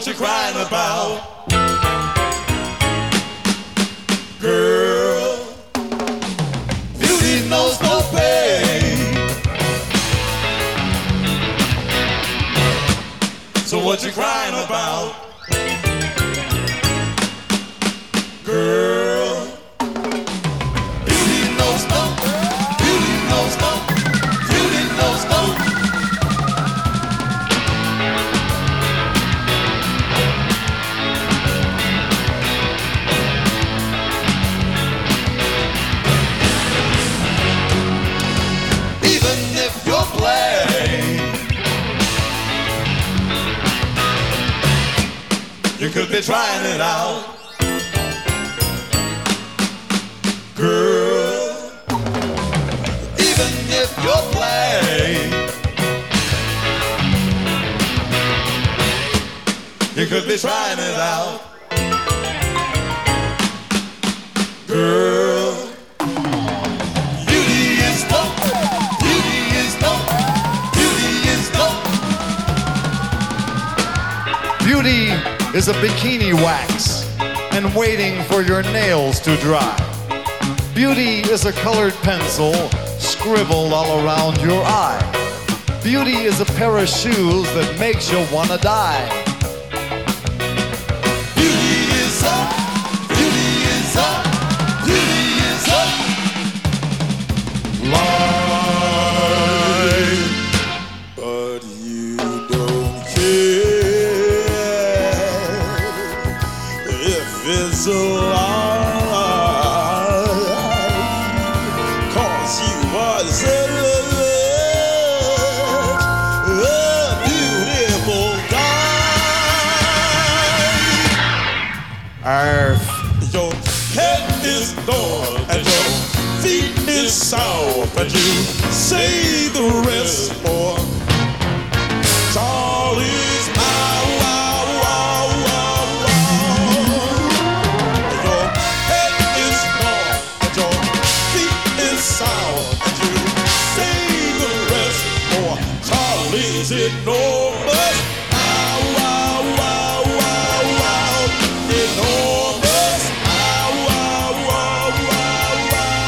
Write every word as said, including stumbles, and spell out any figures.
what you crying about? Girl, beauty knows no pain. So what you crying about? Girl, beauty knows no, beauty knows no, beauty knows no. Even if you're plain, you could be trying it out. Girl, even if you're plain, you could be trying it out. Girl, beauty is dope, beauty is dope, beauty is dope. Beauty is a bikini wax and waiting for your nails to dry. Beauty is a colored pencil scribbled all around your eye. Beauty is a pair of shoes that makes you wanna die. Beauty is up, beauty is up, beauty is up. Life, but you don't care if it's a lie. Arf. Your head is dull and your feet is sour, but you say the rest for Charlie's wow, wow, wow, wow, wow. Your head is dull and your feet is sour, and you say the rest for Charlie's ignore.